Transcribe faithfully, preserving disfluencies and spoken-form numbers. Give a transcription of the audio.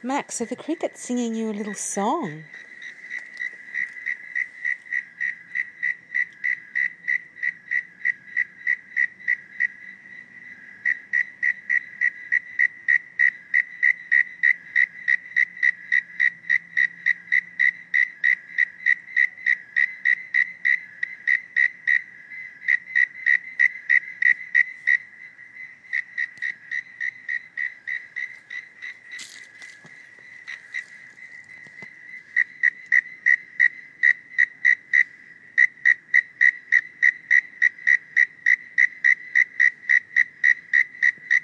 Max, are the crickets singing you a little song?